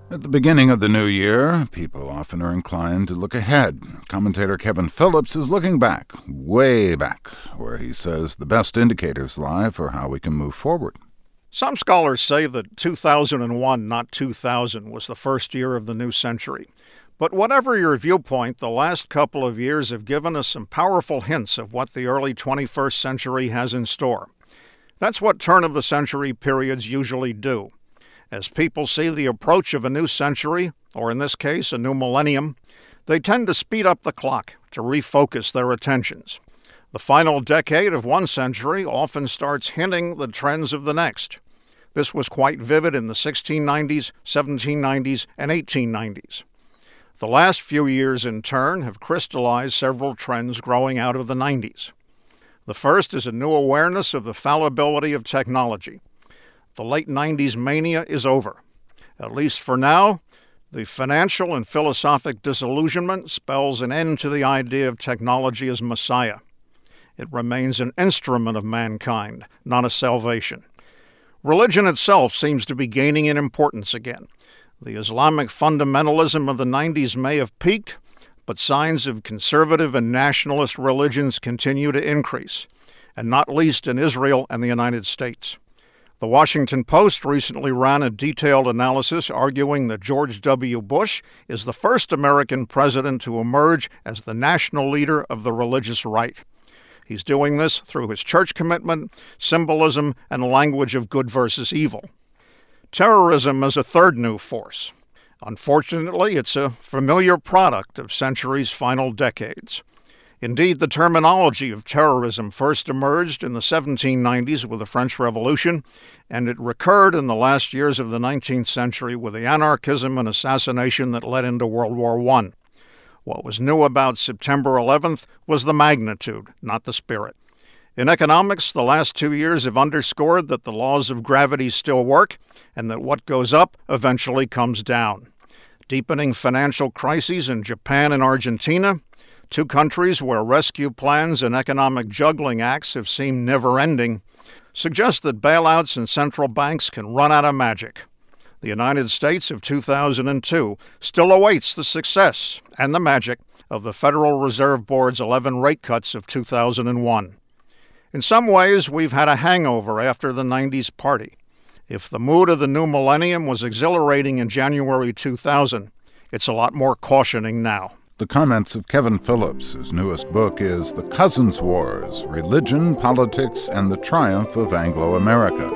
At the beginning of the new year, people often are inclined to look ahead. Commentator Kevin Phillips is looking back, way back, where he says the best indicators lie for how we can move forward. Some scholars say that 2001, not 2000, was the first year of the new century. But whatever your viewpoint, the last couple of years have given us some powerful hints of what the early 21st century has in store. That's what turn-of-the-century periods usually do. As people see the approach of a new century, or in this case, a new millennium, they tend to speed up the clock to refocus their attentions. The final decade of one century often starts hinting the trends of the next. This was quite vivid in the 1690s, 1790s, and 1890s. The last few years, in turn, have crystallized several trends growing out of the 90s. The first is a new awareness of the fallibility of technology. The late 90s mania is over. At least for now, the financial and philosophic disillusionment spells an end to the idea of technology as messiah. It remains an instrument of mankind, not a salvation. Religion itself seems to be gaining in importance again. The Islamic fundamentalism of the 90s may have peaked, but signs of conservative and nationalist religions continue to increase, and not least in Israel and the United States. The Washington Post recently ran a detailed analysis arguing that George W. Bush is the first American president to emerge as the national leader of the religious right. He's doing this through his church commitment, symbolism, and language of good versus evil. Terrorism is a third new force. Unfortunately, it's a familiar product of century's final decades. Indeed, the terminology of terrorism first emerged in the 1790s with the French Revolution, and it recurred in the last years of the 19th century with the anarchism and assassination that led into World War I. What was new about September 11th was the magnitude, not the spirit. In economics, the last 2 years have underscored that the laws of gravity still work, and that what goes up eventually comes down. Deepening financial crises in Japan and Argentina, two countries where rescue plans and economic juggling acts have seemed never-ending, suggest that bailouts and central banks can run out of magic. The United States of 2002 still awaits the success and the magic of the Federal Reserve Board's 11 rate cuts of 2001. In some ways, we've had a hangover after the 90s party. If the mood of the new millennium was exhilarating in January 2000, it's a lot more cautioning now. The comments of Kevin Phillips, whose newest book is The Cousins' Wars: Religion, Politics, and the Triumph of Anglo-America.